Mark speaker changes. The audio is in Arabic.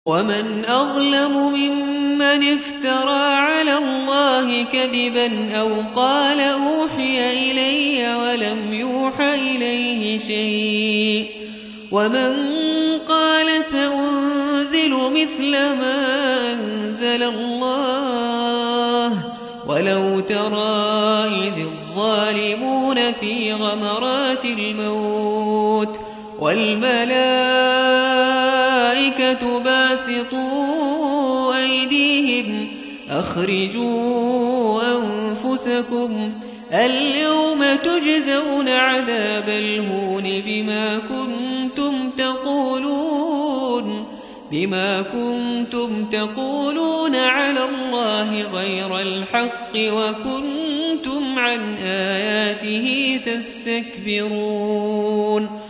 Speaker 1: ومن أظلم ممن افترى على الله كذبا أو قال أوحي إلي ولم يوح إليه شيء ومن قال سأنزل مثل ما أنزل الله ولو ترى إذ الظالمون في غمرات الموت والملائكة باسطوا أيديهم أخرجوا أنفسكم اليوم تجزون عذاب الهون بما كنتم تقولون على الله غير الحق وكنتم عن آياته تستكبرون